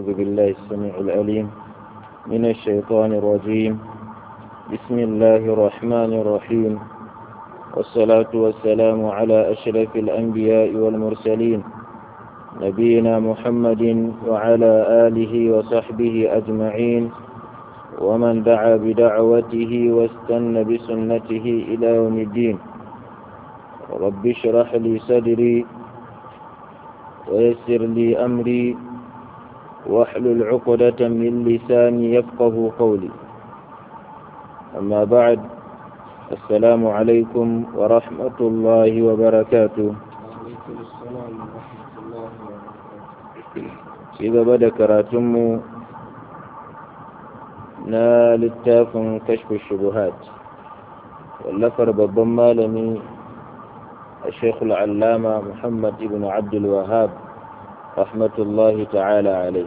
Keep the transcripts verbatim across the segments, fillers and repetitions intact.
أعوذ بالله السميع العليم من الشيطان الرجيم. بسم الله الرحمن الرحيم، والصلاة والسلام على أشرف الأنبياء والمرسلين نبينا محمد وعلى آله وصحبه أجمعين ومن دعا بدعوته واستنى بسنته إلى يوم الدين. رب اشرح لي صدري ويسر لي أمري واحلل عقدة من لساني يفقه قولي. أما بعد، السلام عليكم ورحمة الله وبركاته. وعليكم السلام ورحمة الله وبركاته. إذا بدأ كراتم na littafin kashfu shubuhat wallafar babban malami a shekul allama muhammad ibn abdul wahab rahmatullahi ta'ala alai.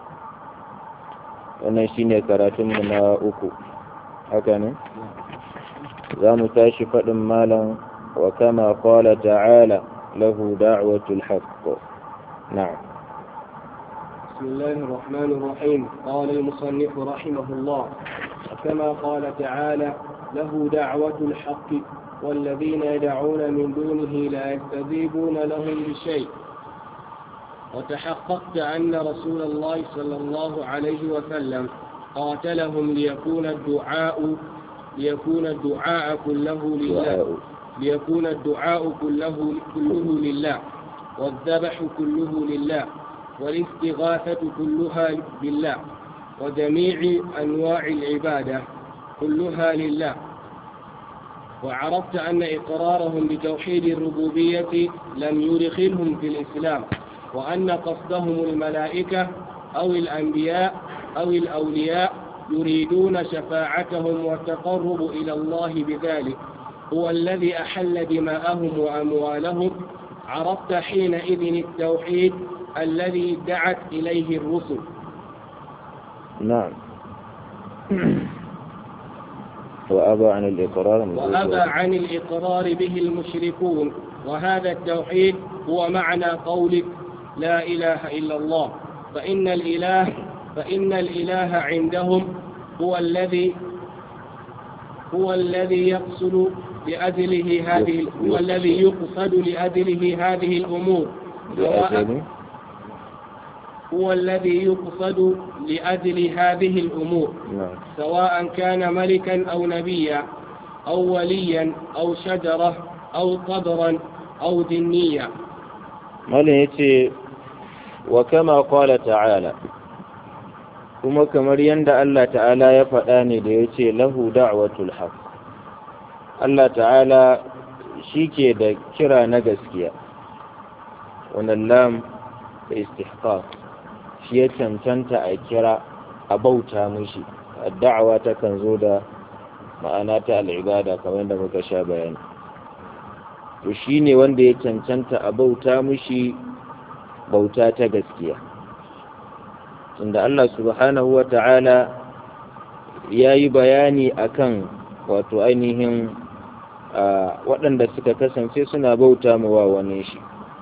wannan shine karatunmu na uku, haka ne? za mu tashi faɗin malam wa kama qala ta'ala lahu da'watul haqq. na'am. بسم الله الرحمن الرحيم. قال المصنف رحمه الله: وكما قال تعالى له دعوة الحق والذين يدعون من دونه لا يستجيبون لهم بشيء. وتحققت أن رسول الله صلى الله عليه وسلم قاتلهم ليكون الدعاء ليكون الدعاء كله لله ليكون الدعاء كله كله لله والذبح كله لله والاستغاثة كلها بالله وجميع أنواع العبادة كلها لله. وعرفت أن إقرارهم بتوحيد الربوبية لم يدخلهم في الإسلام، وأن قصدهم الملائكة أو الأنبياء أو الأولياء يريدون شفاعتهم والتقرب إلى الله بذلك هو الذي أحل دماءهم وأموالهم. عرفت حينئذ التوحيد الذي دعت إليه الرسل. نعم. وأبى عن الإقرار وأبى عن الإقرار به المشركون. وهذا التوحيد هو معنى قولك لا إله إلا الله، فإن الإله فإن الإله عندهم هو الذي هو الذي يقصد لأجله هذه هو الذي يقصد لأجله هذه الأمور هو الذي يقصد لأجل هذه الأمور نعم. سواء كان ملكا أو نبيا أو وليا أو شجرة أو قبرا أو جنيا. مالك وكما قال تعالى، kuma kamar yadda Allah ta'ala ya faɗa ne da ya ce lahu da'watul haq. Allah ta'ala shi ke da kira na gaskiya, wannan lam da istihqaq, shi ya cancanta a kira a bauta mushi. Da'awa ta kan zo da ma'ana ta al'ibada kamar da muka sha bayani. To shi ne wanda ya cancanta a bauta mushi bauta ta gaskiya. Tunda Allah subhanahu wa ta'ala ya yi bayani akan wato ainihin waɗanda suka kasance suna bauta mawa wani shi.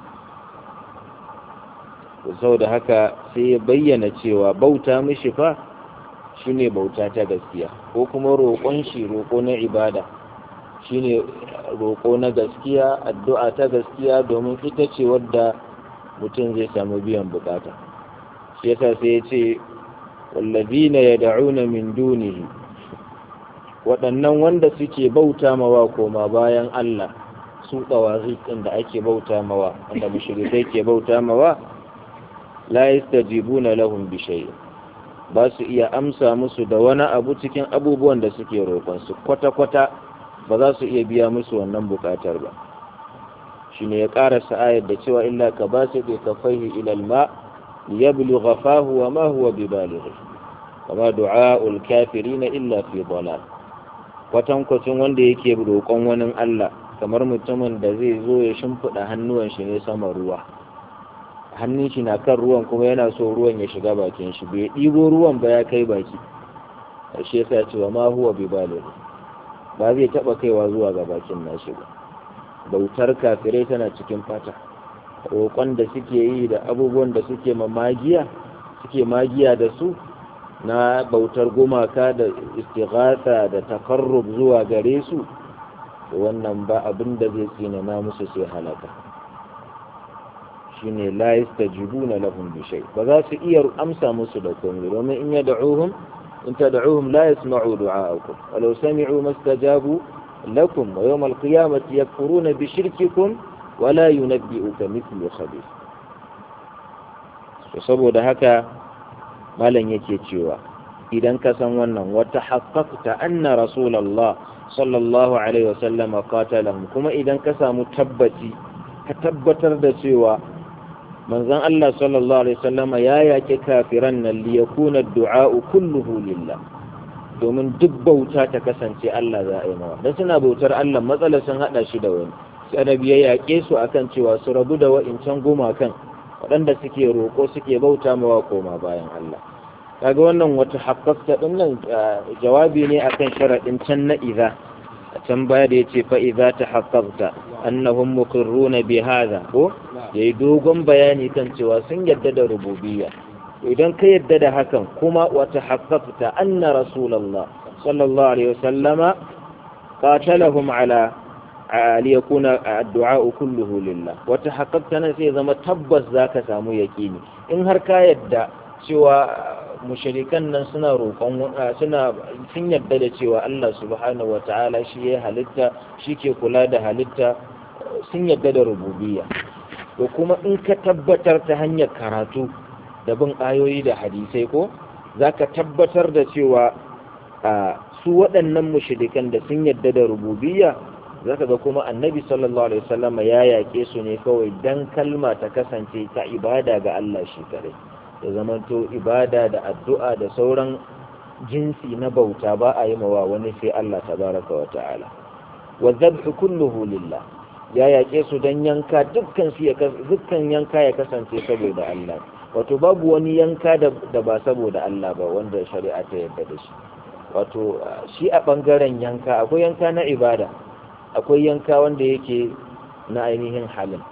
Sau da haka sai ya bayyana cewa bauta mishi fa shine bauta ta gaskiya, ko kuma roƙon shi roƙo na ibada shine roƙo na gaskiya, addu'a ta gaskiya, domin ita ce wadda mutum zai samu biyan bukata. shi yasa sai ya ce wallazina yad'una min dunihi, waɗannan wanda suke bauta mawa koma bayan Allah, su ɗin da ake bauta mawa, wanda mushrikai ke bauta mawa, la yastajibuna lahum bi shay'in, ba su iya amsa musu da wani abu cikin abubuwan da suke roƙon su, kwata-kwata ba za su iya biya musu wannan buƙatar ba. shine ya ƙarasa ayar da cewa illa ka basiti kafaihi ila al-ma liyablugha fahu wa ma huwa bibalighi wa ma du'a'ul kafirin illa fi dhalal. kwatankwacin wanda yake roƙon wani Allah kamar mutumin da zai zo ya shimfiɗa hannuwan shi ne sama ruwa, hannun shi na kan ruwan kuma yana so ruwan ya shiga bakin shi, bai ɗibo ruwan ba ya kai baki, shi yasa cewa ma huwa bibalighi, ba zai taɓa kaiwa zuwa ga bakin nashi ba. bautar kafirai tana cikin fata, roƙon da suke yi da abubuwan da suke mamagiya suke magiya da su na bautar gumaka da istighatha da takarrub zuwa gare su, wannan ba abin da zai tsinana musu sai halaka. shine la yastajibuna lahum bi shay, ba za su iya amsa musu da komai, domin in yad'uhum in tad'uhum la yasma'u du'a'akum walau sami'u mastajabu lakum wa yawm al-qiyamati yakfuruna bi shirkikum wa la yunabbi'uka mithlu khabir. to saboda haka malam yake cewa idan ka san wannan wata haqqaqta anna rasulullah sallallahu alaihi wasallam qatalahum, kuma idan ka samu tabbaci ka tabbatar da cewa manzon Allah sallallahu alaihi wasallam ya yake kafiran nan li yakuna ad-du'a kulluhu lillah, domin duk bauta ta kasance Allah za a yi mawa. dan suna bautar Allah, matsalar sun hada shi da wani, sai annabi ya yake su akan cewa su rabu da wa'incan gumakan waɗanda suke roƙo suke bauta mawa koma bayan Allah. kaga wannan wata haqqaqta din nan jawabi ne akan sharadin can na idza, a can baya da yace fa idza tahaqqaqta annahum muqirruna bi hadha, ko yayi dogon bayani kan cewa sun yadda da rububiyya. idan ka yadda da hakan kuma wata haqqaqta anna rasulullah sallallahu alaihi wasallama qatalahum ala liyakuna ad-du'a kulluhu lillah, wata haqqaqta nan sai zama tabbas zaka samu yaqini in har ka yadda cewa mushrikan nan suna roƙon suna sun yadda da cewa Allah subhanahu wataala shi ya halitta, shi ke kula da halitta, sun yadda da rububiyya. to kuma in ka tabbatar ta hanyar karatu da bin ayoyi da hadisai, ko zaka tabbatar da cewa su waɗannan mushrikan da sun yadda da rububiyya, zaka ga kuma annabi sallallahu alaihi wasallam ya yake su ne kawai dan kalma ta kasance ta ibada ga Allah shi kare, da zamanto ibada da addu'a da sauran jinsi na bauta ba a yi mawa wani sai Allah tabaraka wa ta'ala. wa dhabhu kulluhu lillah, ya yake su dan yanka dukkan su ya dukkan yanka ya kasance saboda Allah, wato babu wani yanka da, da ba saboda Allah ba wanda shari'a ta yarda da shi. wato shi a bangaren yanka akwai yanka na ibada, akwai yanka wanda yake na ainihin halin.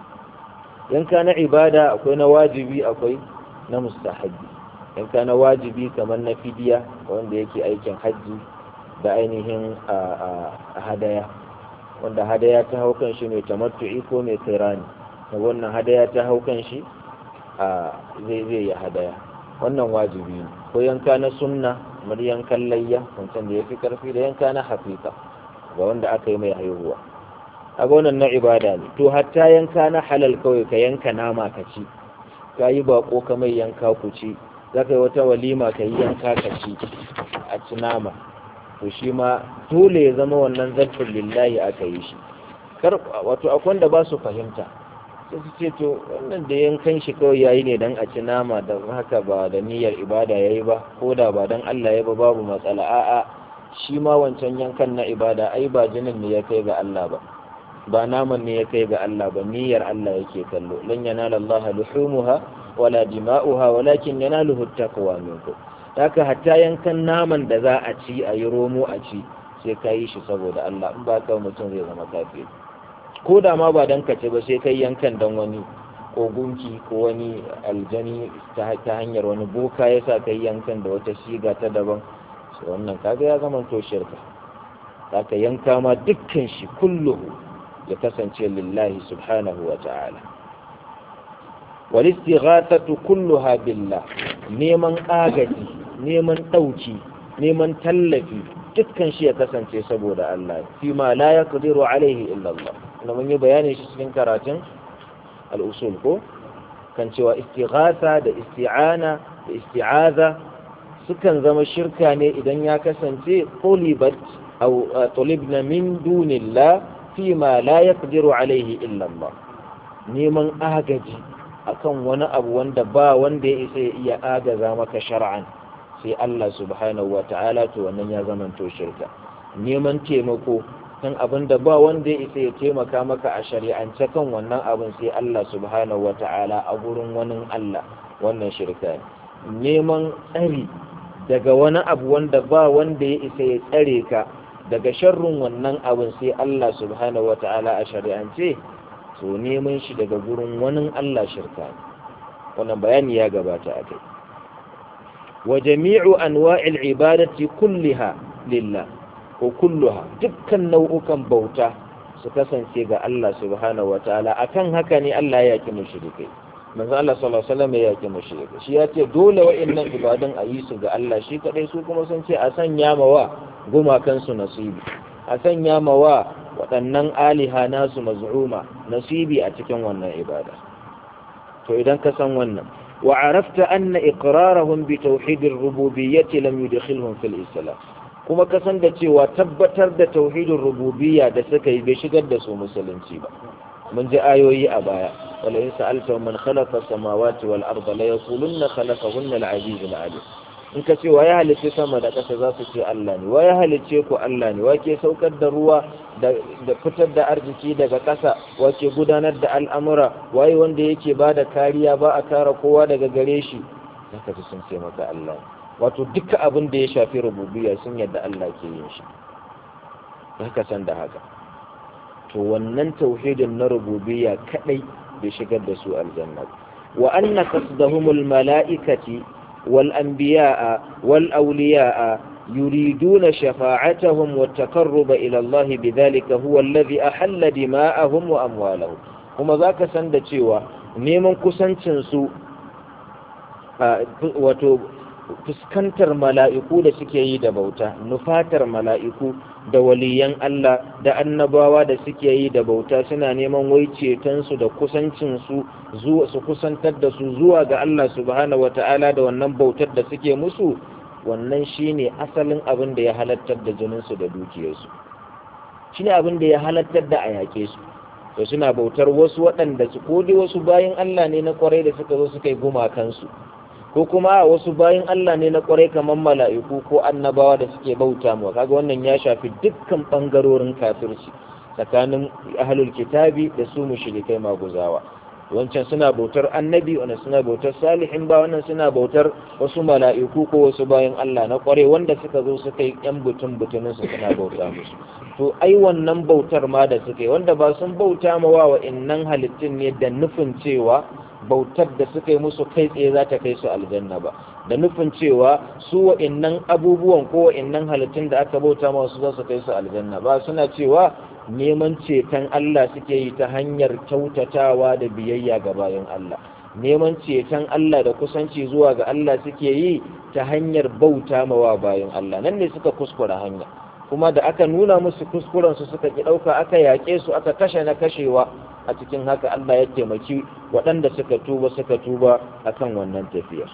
yanka na ibada akwai na wajibi, akwai na mustahabbi. yanka na wajibi kamar na fidiya wanda yake aikin hajji da ainihin a hadaya, wanda hadaya ta hau kan shi mai tamattu'i ko mai kirani, da wannan hadaya ta hau kan shi a zai zai yi hadaya, wannan wajibi ne. ko yanka na sunna kamar yankan layya wancan da ya fi karfi, da yanka na haqiqa ga wanda aka yi mai haihuwa, kaga wannan na ibada ne. to hatta yanka na halal kawai ka yanka nama ka ci, ka yi bako ka mai yanka ku ci, za ka yi wata walima ka yi yanka ka ci a ci nama, to shi ma dole ya zama wannan zarfin lillahi aka yi shi. wato akwai wanda ba su fahimta, sai su ce to wannan da yankan shi kawai yayi ne dan a ci nama, da haka ba da niyyar ibada yayi ba, ko da ba dan Allah ya ba babu matsala. a'a shi ma wancan yankan na ibada ai ba jinin ne ya kai ga Allah ba, ba naman ne ya kai ga Allah ba, niyyar Allah yake kallo. lan yanala Allah luhumuha wala dima'uha walakin yanaluhu at-taqwa minkum. haka hatta yankan naman da za a ci a yi romo a ci sai ka yi shi saboda Allah, in ba ka mutum zai zama kafiri. ko da ma ba dan ka ce ba, sai kai yankan dan wani ko gunki ko wani aljani ta hanyar wani boka yasa kai yankan da wata siga ta daban, sai wannan kaga ya zama to shirka. haka yanka ma dukkan shi kulluhu ya kasance lillahi subhanahu wa ta'ala. wal istighathatu kulluha billah, neman agaji, neman dauki, neman tallafi dukkan shi ya kasance saboda Allah, fi ma la yaqdiru alaihi illa Allah. na mun yi bayani shi cikin karatun al-usul, ko kan cewa istighatha da isti'ana da isti'aza sukan zama shirka ne idan ya kasance qulibat aw tulibna min dunillah fima la yaqdiru alayhi illa Allah, neman agaji akan wani abu wanda ba wanda ya isa ya agaza maka shar'an sai Allah subhanahu wata'ala, to wannan ya zama to shirka. neman taimako kan abin da ba wanda ya isa ya taimaka maka a shari'ance kan wannan abin sai Allah subhanahu wata'ala a gurin wani Allah, wannan shirka ne. neman tsari daga wani abu wanda ba wanda ya isa ya tsare ka daga sharrin wannan abin sai Allah subhanahu wata'ala a shari'ance, to neman shi daga gurin wani Allah shirka ne. wannan bayani ya gabata a kai. wa jami'u anwa'il ibadati kulliha lillah ko kulluha, dukkan nau'ukan bauta su kasance ga Allah subhanahu wataala. Akan haka ne Allah ya yaki mushrikai. manzo Allah sallallahu alaihi wasallam ya yaki mushrikai, shi ya ce dole wa'annan ibadun a yi su ga Allah shi kadai, su kuma sun ce a sanya mawa gumakan su nasibi, a sanya mawa waɗannan aliha nasu maz'uma nasibi a cikin wannan ibada. To idan ka san wannan wa arafta anna iqrarahum bi tauhidir rububiyyah lam yudkhilhum fil islam, kuma ka san da cewa tabbatar da tauhidin rububiyya da suka yi bai shigar da su musulunci ba. mun ji ayoyi a baya, wala in sa'alta man khalaqa samawati wal arda la yaqulunna khalaqahunna al aziz al alim. in ka ce wa ya halice sama da ƙasa za su ce Allah ne, wa ya halice ku Allah ne, wa ke saukar da ruwa da fitar da arziki daga ƙasa, wa ke gudanar da al'amura, waye wanda yake ba da kariya ba a kare kowa daga gare shi, za ka ji sun ce maka Allah. Wato duka abin da ya shafi rububiyya sun yadda Allah ke yin shi, za ka san da haka. To wannan tauhidin na rububiyya kadai bai shigar da su aljanna. Wa anna qasdahumul mala'ikati wal anbiya'a wal awliya'a yuriduna shafa'atahum wat taqarruba ila Allah bidhalika huwa alladhi ahalla dima'ahum wa amwalahum. Kuma zaka san da cewa neman kusancin su wato fuskantar mala'iku da suke yi da bauta, nufatar mala'iku da waliyan Allah da annabawa da suke yi da bauta, suna neman wai cetonsu da kusancinsu zuwa su kusantar da su zuwa ga Allah subhanahu wata'ala da wannan bautar da suke musu, wannan shine asalin abin da ya halattar da jininsu da dukiyarsu, shine abin da ya halattar da a yaƙe su. To suna bautar wasu waɗanda su ko dai wasu bayin Allah ne na kwarai da suka zo suka yi gumakansu, ko kuma wasu bayin Allah ne na kwarai kamar mala'iku ko annabawa da suke bauta mu. Kaga wannan ya shafi dukkan bangarorin kafirci tsakanin ahlul kitabi da su mushrikai maguzawa. Wancan suna bautar annabi, wannan suna bautar salihin ba, wannan suna bautar wasu mala'iku ko wasu bayin Allah na kwarai wanda suka zo suka yi yan butun butunin su suna bauta musu. To ai wannan bautar ma da suka yi, wanda ba sun bauta ma wa wa'annan halittun ne da nufin cewa bautar da suka yi musu kai tsaye za ta kai su aljanna ba, da nufin cewa su wa'annan abubuwan ko wa'annan halittun da aka bauta masu za su kai su aljanna ba, suna cewa neman ceton Allah suke yi ta hanyar kyautatawa da biyayya ga bayan Allah, neman ceton Allah da kusanci zuwa ga Allah suke yi ta hanyar bauta mawa bayan Allah. Nan ne suka kuskura hanya, kuma da aka nuna musu kuskurensu suka ki ɗauka, aka yaƙe su, aka kashe na kashewa. A cikin haka Allah ya taimaki waɗanda suka tuba suka tuba akan wannan tafiyar.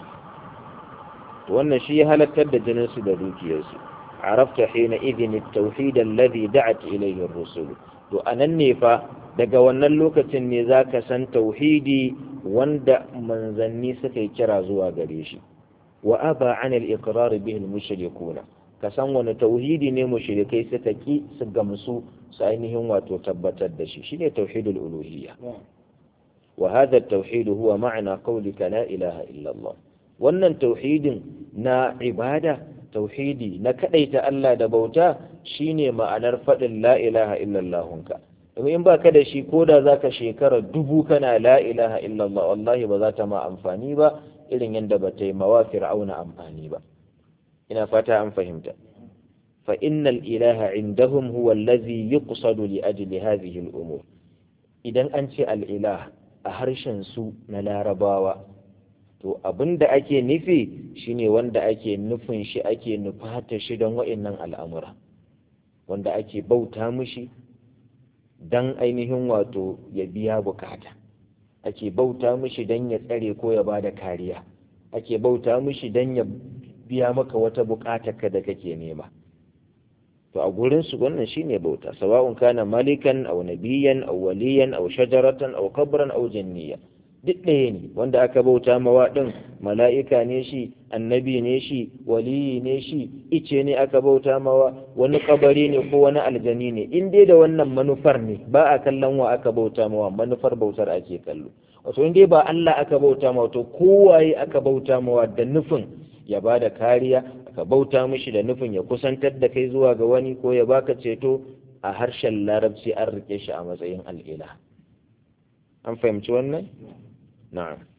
Wannan shi ya halattar da jininsu da dukiyarsu. Arafta hina idhin at-tauhid alladhi da'at ilayhi ar-rusul. To anan ne fa daga wannan lokacin ne zaka san tauhidi wanda manzanni suka yi kira zuwa gare shi. Wa aba 'an al-iqrar bihi al-mushrikuna. Ka san wani tauhidi ne mushrikai suka ki su gamsu su ainihin wato tabbatar da shi, shine tauhidul uluhiyya. Wa hadha at-tauhid huwa ma'na qawlika la ilaha illa Allah. Wannan tauhidin na ibada, tauhidi na kadaita Allah da bauta, shine ma'anar fadin la ilaha illa Allahunka. Domin in baka da shi, koda zaka shekara dubu kana la ilaha illa Allah, wallahi ba za ta ma amfani ba irin yanda ba ta yi mawa fir'auna amfani ba. ina fata an fahimta. fa innal ilaha indahum huwa allazi yuqsadu li ajli hadhihi al-umur. Idan an ce al-ilah a harshen su na larabawa, to abinda ake nufi shine wanda ake nufin shi, ake nufata shi don wa'annan al'amura, wanda ake bauta mishi dan ainihin wato ya biya bukata, ake bauta mishi dan ya tsare ko ya bada kariya, ake bauta mishi dan ya biya maka wata bukatarka da kake nema. To a gurin su wannan shine bauta, sawa'un kana malikan aw nabiyan aw waliyan aw shajaratan aw qabran aw janniya, duk ɗaya ne. Wanda aka bauta mawa din mala'ika ne shi, annabi ne shi, waliyi ne shi, ice ne aka bauta mawa, wani kabari ne ko wani aljani ne, in dai da wannan manufar ne, ba a kallon wa aka bauta mawa, manufar bautar ake kallo. Wato in dai ba Allah aka bauta mawa, to kowaye aka bauta mawa da nufin ya ba da kariya, ka bauta mishi da nufin ya kusantar da kai zuwa ga wani ko ya baka ceto, a harshen larabci an rike shi a matsayin al'ila. An fahimci wannan? Na'am.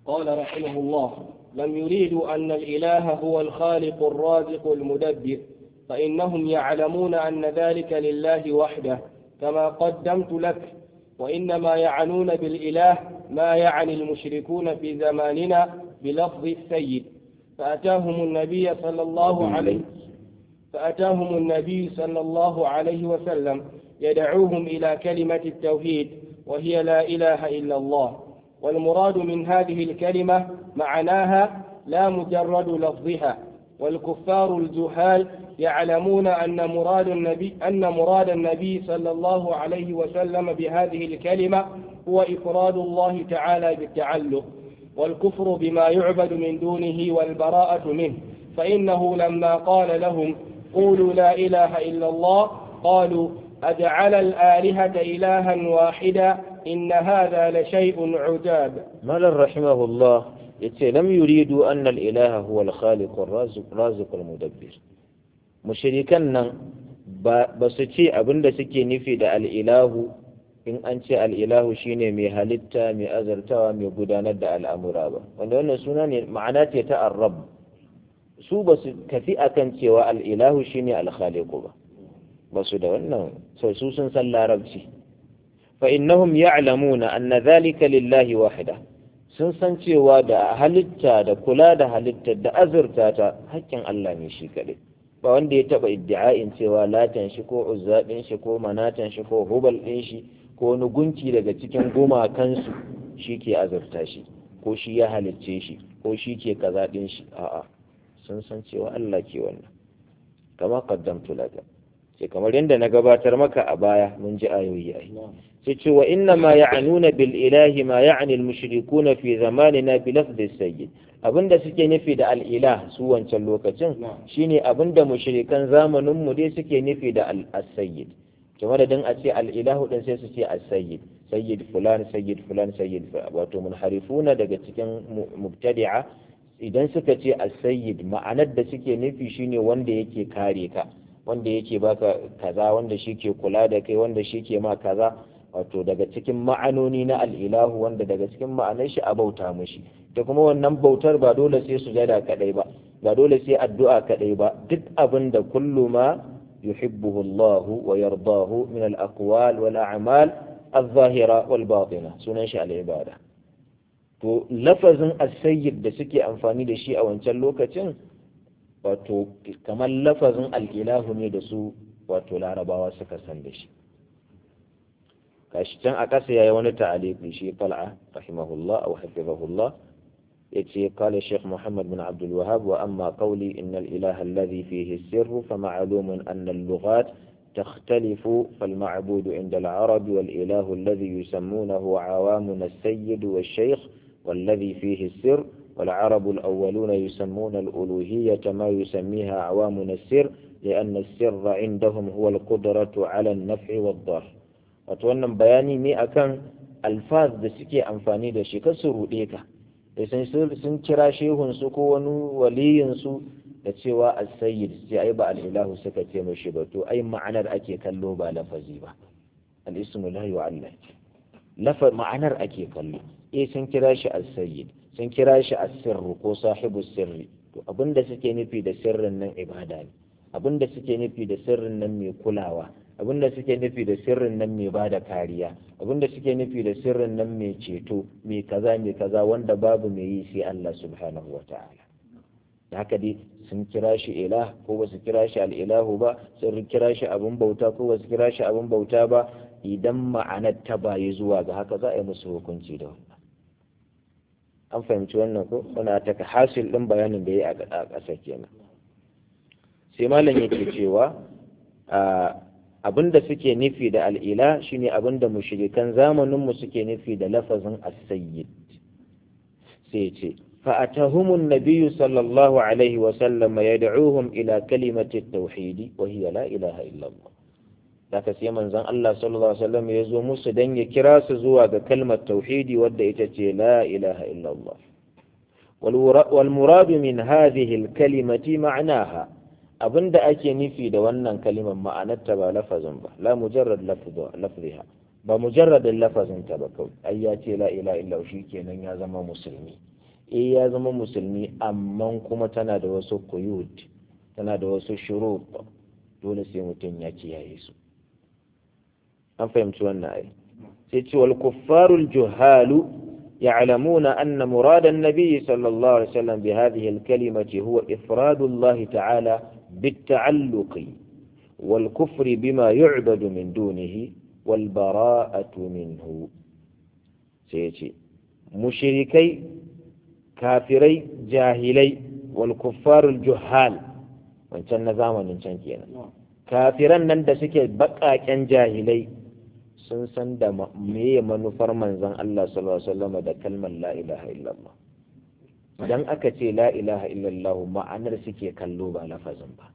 قال رحمه الله: لم يريدوا أن الإله هو الخالق الرازق المدبر، فإنهم يعلمون أن ذلك لله وحده كما قدمت لك، وإنما يعنون بالإله ما يعني المشركون في زماننا بلفظ السيد. فأتاهم النبي صلى الله عليه فأتاهم النبي صلى الله عليه وسلم يدعوهم إلى كلمة التوحيد وهي لا إله إلا الله. والمراد من هذه الكلمة معناها لا مجرد لفظها. والكفار الجهال يعلمون أن مراد النبي أن مراد النبي صلى الله عليه وسلم بهذه الكلمة هو إفراد الله تعالى بالتعلق، والكفر بما يعبد من دونه والبراءة منه. فإنه لما قال لهم قولوا لا إله إلا الله قالوا أجعل الآلهة إلها واحدا إن هذا لشيء عجاب. مال رحمه الله يتي لم يريدوا أن الإله هو الخالق الرازق رازق المدبر. مشركان بسيتي أبن سكي نفي دا الإله in an ce al'ilahu shi ne mai halitta mai azartawa mai gudanar da al'amura ba, wanda wannan suna ne ma'ana ce ta arrab. Su ba su tafi akan cewa al'ilahu shi ne alkhaliku ba, ba su da wannan sau su sun san larabci. fa innahum ya'lamuna anna zalika lillahi wahida, sun san cewa da halitta da kula da halitta da azurta ta haƙƙin Allah ne shi kaɗai. Ba wanda ya taɓa iddi'a'in cewa latan shi ko uzza ɗin shi ko manatan shi ko hubal ɗin shi ko wani gunki daga cikin gumakansu shi ke azurta shi ko shi ya halicce shi ko shi ke kaza ɗin shi. A'a, sun san cewa Allah ke wannan. Kama qaddamtu laka, ce kamar yadda na gabatar maka a baya mun ji ayoyi ai. Sai ce wa inna ma ya'nuna bil ilahi ma ya'ni al mushrikuna fi zamanina bi lafzi sayyid. Abinda suke nufi da al ilah su wancan lokacin shine abinda mushrikan zamanin mu dai suke nufi da al sayyid. Kamar da dan a ce al ilahu din sai su ce as sayyid, sayyid fulan sayyid fulan sayyid, wato munharifuna daga cikin mubtadi'a idan suka ce as sayyid ma'anar da suke nufi shine wanda yake kare ka, wanda yake baka kaza, wanda shi ke kula da kai, wanda shi ke ma kaza. Wato daga cikin ma'anoni na al'ilahu, wanda daga cikin ma'anar shi a bauta mushi, da kuma wannan bautar ba dole sai sujada kadai ba, ba dole sai addu'a kadai ba, duk abin da kullu ma yuhibbuhu Allah wa yardahu min al-aqwal wal a'mal adh-dhahira wal batina sunan shi al-ibada. To lafazin as-sayyid da suke amfani da shi a wancan lokacin wato kamar lafazin al-ilahu ne da su wato larabawa suka san da shi. Kashi can a ƙasa yayi wani ta'aliki shi Tal'a rahimahullah aw hafizahullah yace qala Sheikh Muhammad bin Abdul Wahhab wa amma qawli inna al-ilaha alladhi fihi as-sirru fa ma'lumun anna al-lughat تختلف فالمعبود عند العرب والإله الذي يسمونه عوامنا السيد والشيخ والذي فيه السر، والعرب الأولون يسمون الألوهية ما يسميها عوامنا السر لأن السر عندهم هو القدرة على النفع والضر. wato wannan bayani ne akan alfaz da suke amfani da shi kar su ruɗe ka, da sun kira shehunsu ko wani waliyinsu da cewa as-sayyid sai ai ba al-ilahu suka ce mashi ba, to ai ma'anar ake kallo ba lafazi ba. al-ismu la yu'allal, lafa ma'anar ake kallo. eh sun kira shi as-sayyid, sun kira shi as-sirru ko sahibu sirri, to abinda suke nufi da sirrin nan ibada ne, abinda suke nufi da sirrin nan mai kulawa, abinda suke nufi da sirrin nan mai bada kariya, abinda suke nufi da sirrin nan mai ceto, mai kaza mai kaza wanda babu mai yi sai Allah subhanahu wata'ala. da haka dai sun kira shi ilah ko ba su kira shi al'ilahu ba, sun kira shi abin bauta ko ba su kira shi abin bauta ba, idan ma'anar ta bayi zuwa ga haka za a yi musu hukunci da wannan. An fahimci wannan ko? Wana ta ka hasil ɗin bayanin da ya yi a ƙasa kenan. Sai malam yake cewa abinda suke nufi da al'ila shine abinda mushrikan zamaninmu suke nufi da lafazin as-sayyid. Sai ce فأتاهم النبي صلى الله عليه وسلم يدعوهم إلى كلمة التوحيد وهي لا إله إلا الله. ذاك سيما زان الله صلى الله عليه وسلم يزوم سدن يكراس زواج كلمة توحيد ودئتت لا إله إلا الله. والمراد من هذه الكلمة معناها أبند أكي نفي دوانا كلمة معنى تبا لفظا با لا مجرد لفظ لفظها بمجرد اللفظ تبا كون أياتي لا إله إلا وشيكي نن يزم مسلمي eh ya zama musulmi amma kuma tana da wasu quyud tana da wasu shurut dole sai mutum ya kiyaye su an fahimci wannan ai sai ce wal kuffarul juhalu يعلمون أن مراد النبي صلى الله عليه وسلم بهذه الكلمة هو إفراد الله تعالى بالتعلق والكفر بما يعبد من دونه والبراءة منه سيتي مشركي كافري جاهلي والكفار الجهال وانشان نظاما انشان كينا كافرا نندسك بقى كان جاهلي sun san da meye manufar manzon Allah sallallahu alaihi wasallam da kalmar la ilaha illallah idan aka ce la ilaha illallah ma'anar suke kallo ba lafazin ba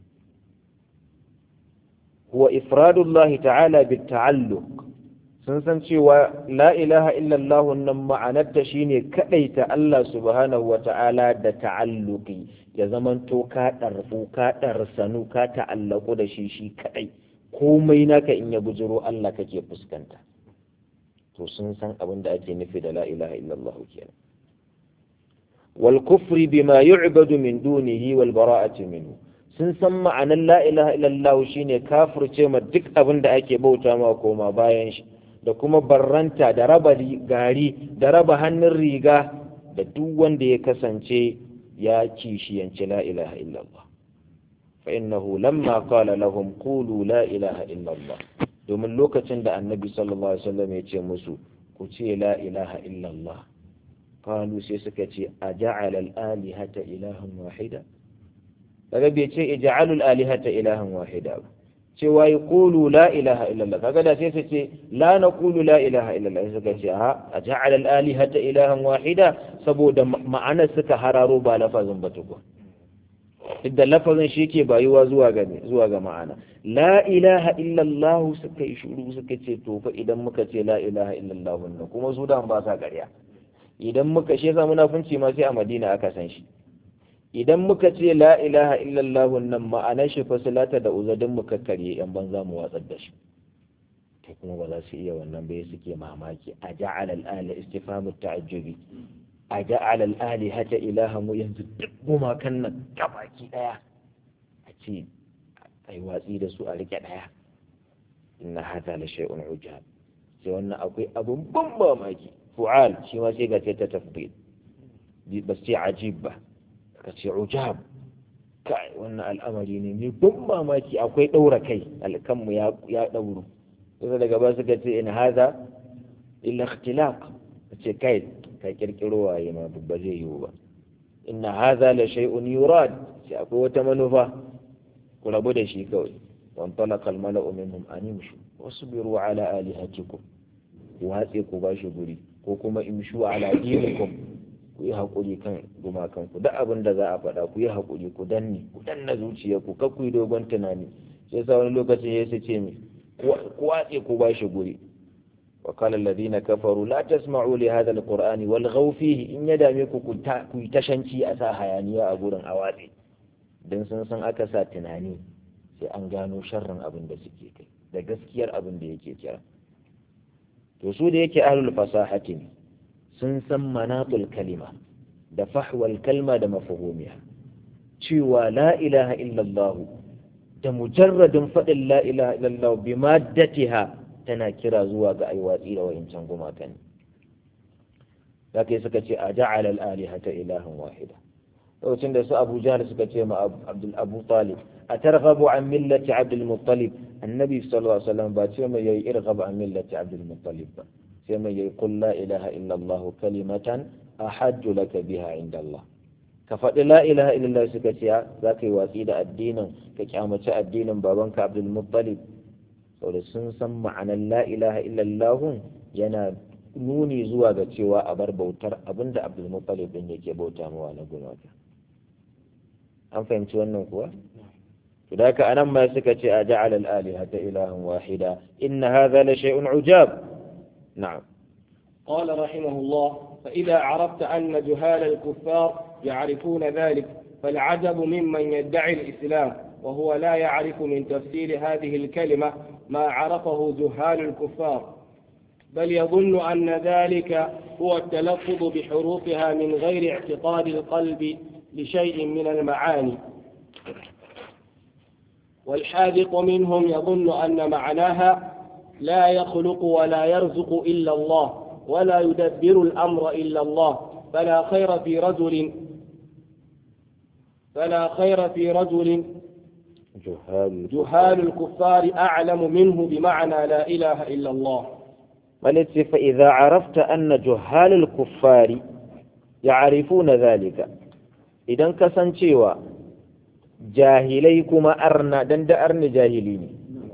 huwa ifradullah ta'ala bit ta'alluq sun san cewa la ilaha illallah nan ma'anar ta shine kadaita Allah subhanahu wa ta'ala da ta'alluqi ya zamanto ka darfu ka darsanu ka ta'allaku da shi shi kadai komai naka in ya bujiro Allah kake fuskanta to sun san abin da ake nufi da la ilaha illallah kenan wal kufri bima yu'badu min dunihi wal bara'ati minhu sun san ma'anar la ilaha illallah shine kafirce ma duk abin da ake bauta ma koma bayan shi da kuma barranta da raba gari da raba hannun riga da duk wanda ya kasance ya kishiyanci la ilaha illallah فإنه لما قال لهم قولوا لا إله إلا الله domin lokacin da annabi sallallahu alaihi wasallam ya ce musu ku ce la ilaha illallah qalu sai suka ce aja'ala al-alihata ilahan wahida kaga bai ce ij'alul alihata ilahan wahida ba cewa yaqulu la ilaha illallah kaga da sai su ce la naqulu la ilaha illallah suka ce ha aja'ala al-alihata ilahan wahida saboda ma'anar suka hararo ba lafazin ba tukun da lafazin shi ke bayuwa zuwa ga zuwa ga ma'ana la ilaha illallah suka yi shuru suka ce to fa idan muka ce la ilaha illallah wannan kuma su da ba sa ƙarya idan muka shi yasa munafunci ma sai a Madina aka san shi idan muka ce la ilaha illallah wannan ma'anar shi fa salata da uzadin muka karye yan banza mu watsar da shi to kuma ba za su iya wannan bai suke mamaki a ja'ala al-ala istifhamu ta'ajjubi a ja'ala al-alihata ilahan yanzu duk gumakan nan gabaki daya a ce ai watsi da su a rike daya inna hadha la shay'un ujab sai wannan akwai abun ban mamaki fu'al shi ma sai ga ta tafdil ba sai ajib ba ka ce ujab kai wannan al'amari ne mai ban mamaki akwai daura kai alkanmu ya ya dauro sai daga ba suka ce in hadha illa ikhtilaq ce kai ka kirkiro waye ma babba zai yiwu ba inna hadha la shay'un yurad sai akwai wata manufa ku rabu da shi kawai wan talaqa al mala'u minhum an yamshu wasbiru ala alihatikum ku hatse ku bashi guri ko kuma imshu ala dinikum ku yi hakuri kan gumakan ku duk abin da za a faɗa ku yi hakuri ku danne ku danna zuciyarku kar ku yi dogon tunani sai sa wani lokacin ya ce mi ku hatse ku bashi guri وقال الذين كفروا لا تسمعوا لهذا القرآن والغوا فيه إن يداميكو كي تشنشي أسا حيانيا أقولن أوادي دن سنسن أكسا تناني سي أنغانو شرن أبن دسكي كي دا قسكير أبن ديكي كرا تسو ديكي أهل الفصاحة سنسن مناط الكلمة دا فحوى الكلمة دا مفهومها شوى لا إله إلا الله دا مجرد فضل لا إله إلا الله بمادتها tana kira zuwa ga aiwatsi da wa'incan gumakan zaka suka ce a ja'ala al-alihata ilahan wahida lokacin da su Abu Jahl suka ce ma Abdul Abu Talib atarghabu an millati Abdul Muttalib annabi sallallahu alaihi wasallam ba ce mai yayi irghab an millati Abdul Muttalib ba sai mai yayi qul la ilaha illa Allah kalimatan ahajju laka biha inda Allah ka faɗi la ilaha illallah suka ce zaka yi watsi da addinin ka kyamaci addinin babanka Abdul Muttalib saboda sun san ma'anar la ilaha illallah yana nuni zuwa ga cewa a bar bautar abinda Abdul Muttalib din yake bauta mawa na gumaka an fahimci wannan kuwa to da haka anan ma suka ce a ja'ala al-alihata ilahan wahida inna hadha la shay'un ujab na'am قال رحمه الله فإذا عرفت أن جهال الكفار يعرفون ذلك فالعجب ممن يدعي الإسلام وهو لا يعرف من تفسير هذه الكلمة ما عرفه جهال الكفار بل يظن أن ذلك هو التلفظ بحروفها من غير اعتقاد القلب لشيء من المعاني. والحاذق منهم يظن أن معناها لا يخلق ولا يرزق إلا الله ولا يدبر الأمر إلا الله، فلا خير في رجل فلا خير في رجل جهال جهال الكفار أعلم منه بمعنى لا إله إلا الله. ولت فإذا عرفت أن جهال الكفار يعرفون ذلك، إذا كسنشيوا جاهليكما أرنا دند أرن جاهلين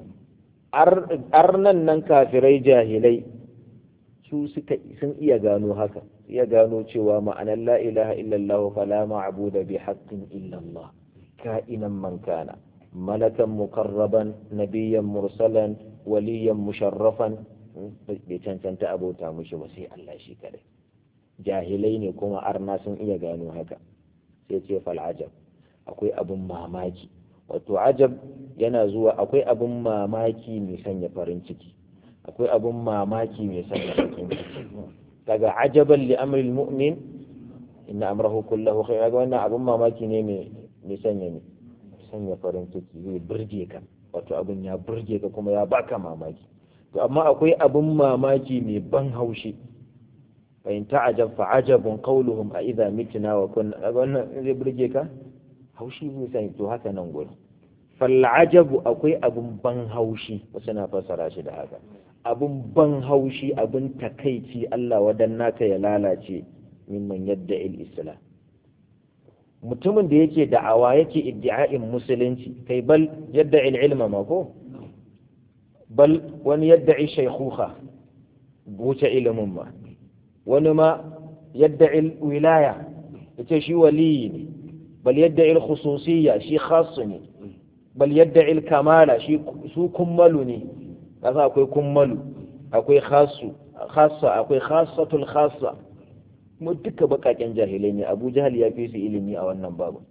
أرنا نن كافري جاهلي su suka sun iya gano haka, iya gano cewa ma'anar la ilaha illallah fala ma'budu bi haqqin illallah ka'inan man kana malakan mukarraban nabiyyan mursalan waliyan musharrafan bai cancanta abota mushi ba sai Allah shi kadai. Jahilai ne kuma arna sun iya gano haka. Sai ce fal ajab, akwai abun mamaki. Wato ajab yana zuwa akwai abun mamaki mai sanya farin ciki, akwai abun mamaki mai sanya bakin ciki. Daga ajaban li amril mu'min inna amrahu kullahu khair. Ga wannan abun mamaki ne mai sanya ne sanya farin ciki, zai burge ka. Wato abun ya burge ka kuma ya baka mamaki. To amma akwai abun mamaki mai ban haushi. fa in ta'ajab fa ajabun qawluhum a idza mitna wa kunna. Ga wannan zai burge ka, haushi zai sanya. To haka nan gurin fal ajabu, akwai abun ban haushi, wasu na fassara shi da haka, abun ban haushi, abun takaici, Allah wadan naka ya lalace, mimman yadda il-islam, mutumin da yake da'awa yake iddi'a'in musulunci, kai bal yadda il-ilma ma ko bal wani yadda shaykhuha wuce ilimin ma, wani ma yadda il-wilaya yace shi waliyi ne, bal yadda il-khususiyya shi khas ne, bal yadda il-kamala shi su kummalu ne. Kasa akwai kummalu, akwai khasu khassa, akwai khassatul khassa. Mu duka bakaken jahilai ne. Abu Jahal ya fi su ilimi a wannan babu,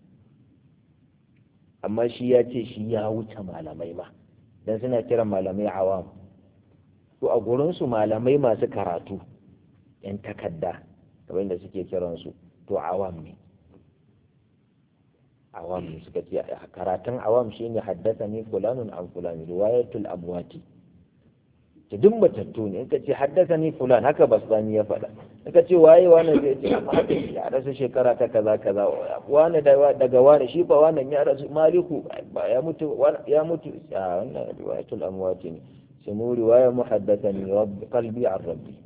amma shi ya ce shi ya wuce malamai ma, dan suna kiran malamai awam. To a gurin su malamai masu karatu yan takadda kamar da suke kiran su, to awam ne. Awam ne suka ce karatun awam shine haddathani fulanun an fulan, riwayatul amwati. To duk matattu ne in ka ce haddathani fulan, haka basbani ya faɗa. In ka ce waye wani zai ce amma haka ya rasu shekara ta kaza kaza, wani daga wani shi fa wannan ya rasu maliku ba ya mutu ya mutu a wannan riwayatul amwati ne. sai mu riwaya muhaddathani rabbi qalbi an rabbi,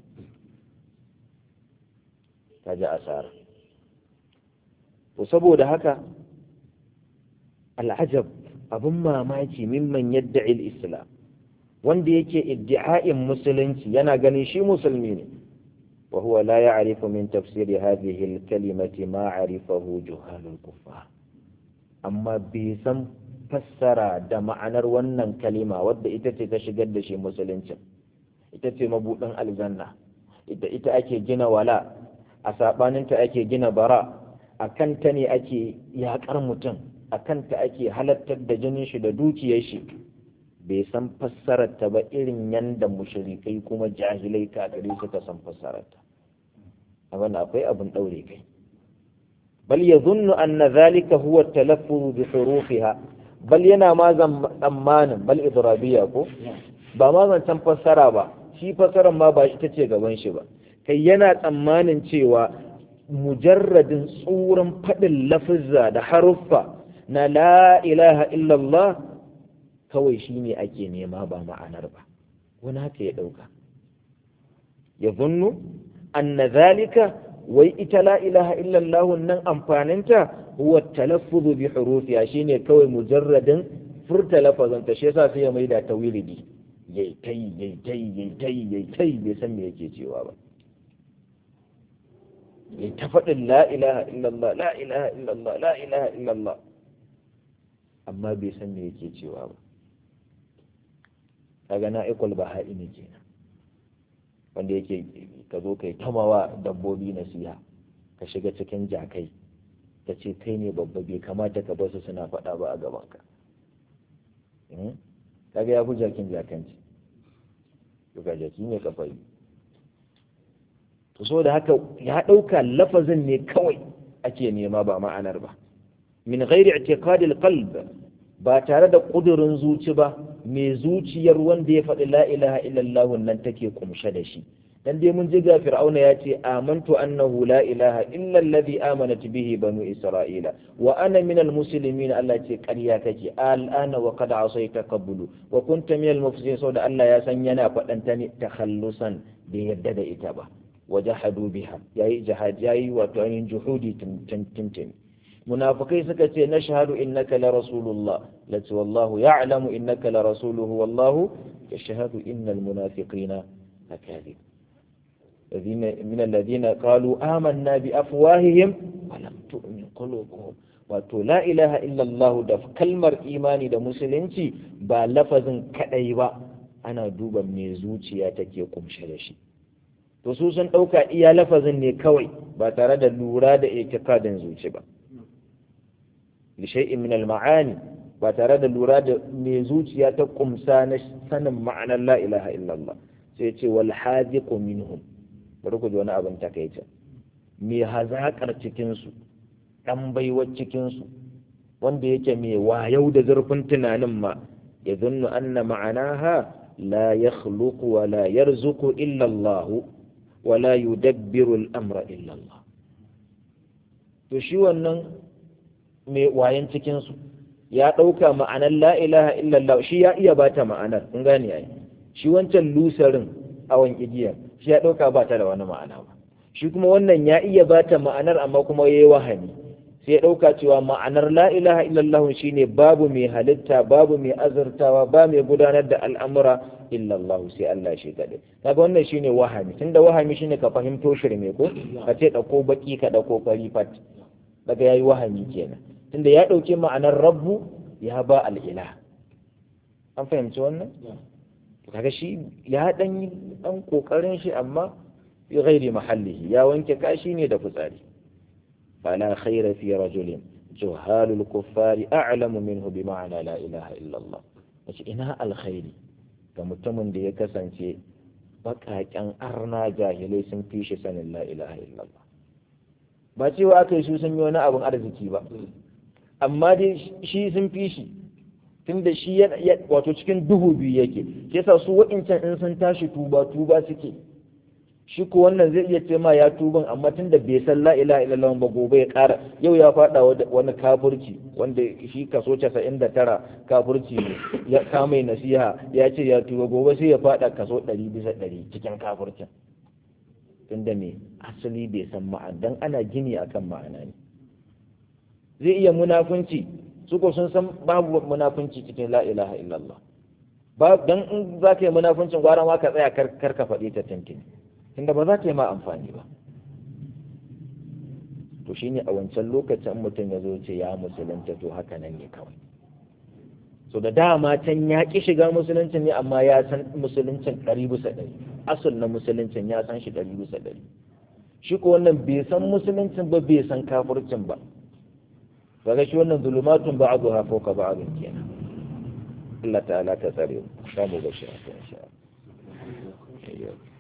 kaji asara. To saboda haka al'ajab, abun mamaki, mimman yadda'i al-islam, wanda yake iddi'a'in musulunci yana ganin shi musulmi ne, wa huwa la ya'rifu min tafsiri hadhihi al-kalimati ma 'arifahu juhalul kuffar, amma bai san fassara da ma'anar wannan kalima wadda ita ce ta shigar da shi musulunci, ita ce mabudin aljanna, ita ita ake gina wala, a sabaninta ake gina bara, akan ta ne ake yakar mutum, a kanta ake halattar da jinin shi da dukiyar shi. Bai san fassararta ba irin yanda mushrikai kuma jahilai kafirai suka san fassararta. Abin akwai abin daure kai. Bal yadhunnu anna dhalika huwa at-talaffuz bi hurufiha, bal yana ma tsammanin, bal idrabiya ko ba ma zan fassara ba, shi fassarar ma ba ita ce gaban shi ba, kai yana tsammanin cewa mujarradin tsuran faɗin lafizza da haruffa na la ilaha illallah kawai shi ne ake nema ba ma'anar ba. Wani haka ya ɗauka, ya zunnu anna zalika, wai ita la ilaha illallah nan amfaninta huwa talaffuzu bi hurufiya, shine kawai mujarradin furta lafazanta. Shi yasa sai ya maida ta wiridi, yayi tai yayi tai yayi tai yayi tai bai san me yake cewa ba. Yayi ta faɗin la ilaha illallah la ilaha illallah la ilaha illallah, amma bai san me yake cewa ba. Kaga na ikul baha'i ne kenan, wanda yake ka zo kai tamawa dabbobi nasiha, ka shiga cikin jakai ka ce kai ne babba, bai kamata ka basu suna faɗa ba a gabanka. Kaga ya fi jakin jakanci. to gaje shi ne kafari to so da haka ya dauka lafazin ne kawai ake nema ba ma'anar ba min ghairi i'tiqad al-qalb ba tare da kudurin zuci ba mai zuciyar wanda ya faɗi la ilaha illallah nan take kumshe da shi dan dai mun ji ga fir'auna ya ce amantu annahu la ilaha illa alladhi amanat bihi banu isra'ila wa ana min almuslimin Allah ce ƙarya kake al'ana wa qad asayta qablu wa kunta min almufsidin saboda Allah ya san yana faɗan ta ne takhallusan da yadda da ita ba wajahadu biha yayi jihad yayi wato ayin juhudi tintin munafikai suka ce nashhadu innaka la rasulullah lati wallahu ya'lamu innaka la rasuluhu wallahu yashhadu innal munafiqina lakadib من الذين قالوا آمنا بأفواههم ولم تؤمن قلوبهم wato la ilaha illallah da kalmar imani da musulunci ba lafazin kadai ba ana duba me zuciya take kumshe da shi to su sun dauka iya lafazin ne kawai ba tare da lura da itikadin zuci ba li shay'in min al-ma'ani ba tare da lura da me zuciya ta kumsa na sanin ma'anar la ilaha illallah sai ce wal hadiqu minhum bari ku ji wani abin takaice mai hazaƙar cikinsu ɗan baiwar cikinsu wanda yake mai wayau da zurfin tunanin ma ya zunnu anna ma'anaha la yakhluqu wa la yarzuqu illa Allah wa la yudabbiru al-amra illa Allah to shi wannan mai wayan cikinsu ya ɗauka ma'anar la ilaha illa Allah shi ya iya bata ma'anar kun gane ai shi wancan lusarin awon igiyar shi ya ɗauka ba ta da wani ma'ana ba shi kuma wannan ya iya ba ta ma'anar amma kuma ya yi wahani sai ya ɗauka cewa ma'anar la ilaha illallah shi ne babu mai halitta babu mai azurtawa ba mai gudanar da al'amura illallah sai Allah shi kaɗai kaga wannan shi ne wahami tunda wahami shi ne ka fahimto shirme ko ka ce ɗauko baƙi ka ɗauko fari fat daga ya yi wahami kenan tunda ya ɗauki ma'anar rabbu ya ba al'ila an fahimci wannan kaga shi ya dan yi dan kokarin shi amma fi ghairi mahallihi ya wanke kashi ne da fitsari fala khaira fi rajulin juhalul kuffari a'lamu minhu bi ma'ana la ilaha illa Allah wace ina alkhairi ga mutumin da ya kasance bakaken arna jahilai sun fi shi sanin la ilaha illa Allah ba cewa aka yi su sun yi wani abin arziki ba amma dai shi sun fi shi tunda shi wato cikin duhu biyu yake yasa su wa'incan in sun tashi tuba tuba suke shi ko wannan zai iya ce ma ya tuban amma tunda bai san la ilaha illallah ba gobe ya ƙara yau ya faɗa wani kafirci wanda shi kaso casa'in da tara kafirci ne ya kama nasiha ya ce ya tuba gobe sai ya faɗa kaso ɗari bisa ɗari cikin kafircin tunda me asali bai san ma'ana dan ana gini akan ma'ana ne zai iya munafunci suko sun san babu munafunci cikin la ilaha illallah ba dan in za ka yi munafuncin gwara ma ka tsaya kar ka faɗi ta tantini tunda ba za ta yi ma amfani ba to shine a wancan lokacin mutum ya zo ce ya musulunta to haka nan ne kawai so da dama can ya ki shiga musuluncin ne amma ya san musuluncin ɗari bisa ɗari asul na musuluncin ya san shi ɗari bisa ɗari shi ko wannan bai san musuluncin ba bai san kafircin ba kaga shi wannan zulumatun ba'dha fawqa ba'dhin kenan Allah ta'ala ta tsare mu samu gashi insha Allah